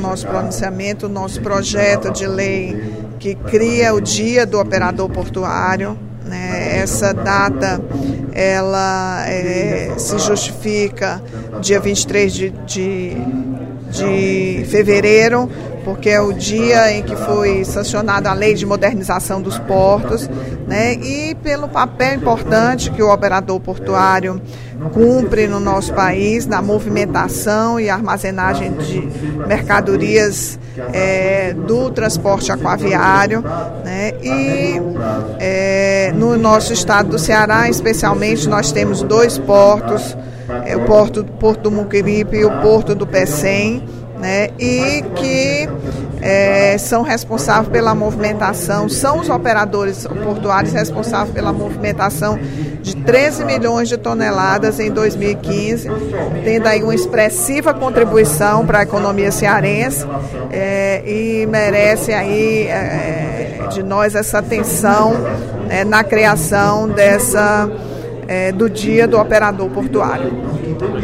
nosso pronunciamento, o nosso projeto de lei que cria o Dia do Operador Portuário. Essa data ela se justifica dia 23 de fevereiro, porque é o dia em que foi sancionada a Lei de Modernização dos Portos, e pelo papel importante que o operador portuário cumpre no nosso país, na movimentação e armazenagem de mercadorias do transporte aquaviário, no nosso estado do Ceará, especialmente, nós temos 2 portos, o Porto do Mucuripe e o Porto do Pecém, e que são responsáveis pela movimentação, são os operadores portuários responsáveis pela movimentação de 13 milhões de toneladas em 2015, tendo aí uma expressiva contribuição para a economia cearense, e merece aí de nós essa atenção na criação do Dia do Operador Portuário.